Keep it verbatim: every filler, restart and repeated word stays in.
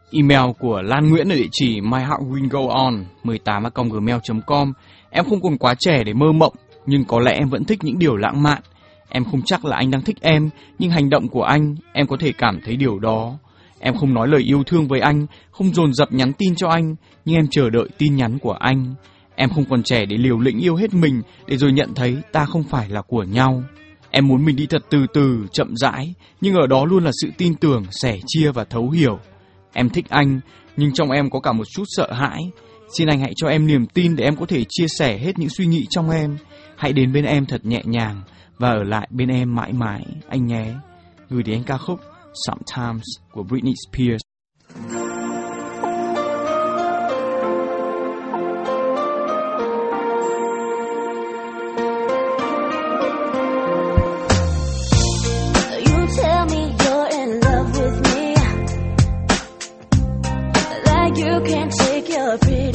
Email của Lan Nguyễn ở địa chỉ my heart will go on mười tám a còng gmail chấm com. Em không còn quá trẻ để mơ mộng, nhưng có lẽ em vẫn thích những điều lãng mạn. Em không chắc là anh đang thích em, nhưng hành động của anh, em có thể cảm thấy điều đó. Em không nói lời yêu thương với anh, không dồn dập nhắn tin cho anh, nhưng em chờ đợi tin nhắn của anh. Em không còn trẻ để liều lĩnh yêu hết mình, để rồi nhận thấy ta không phải là của nhau. Em muốn mình đi thật từ từ, chậm rãi, nhưng ở đó luôn là sự tin tưởng, sẻ chia và thấu hiểu. Em thích anh, nhưng trong em có cả một chút sợ hãi. Xin anh hãy cho em niềm tin để em có thể chia sẻ hết những suy nghĩ trong em. Hãy đến bên em thật nhẹ nhàng và ở lại bên em mãi mãi, anh nhé. Gửi đến ca khúc Sometimes của Britney Spears. You can't take your breath.